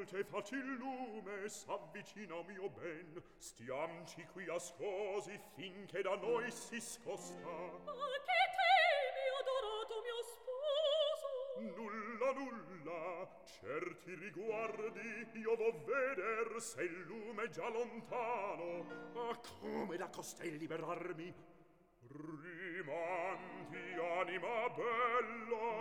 notte facil lume s'avvicina o mio ben, stiamci qui ascosi finché da noi si scosta. Ma che temi, adorato mio sposo? Nulla, nulla, certi riguardi io vo veder se il lume già lontano. Ah, come da costei liberarmi? Rimanti, anima bella,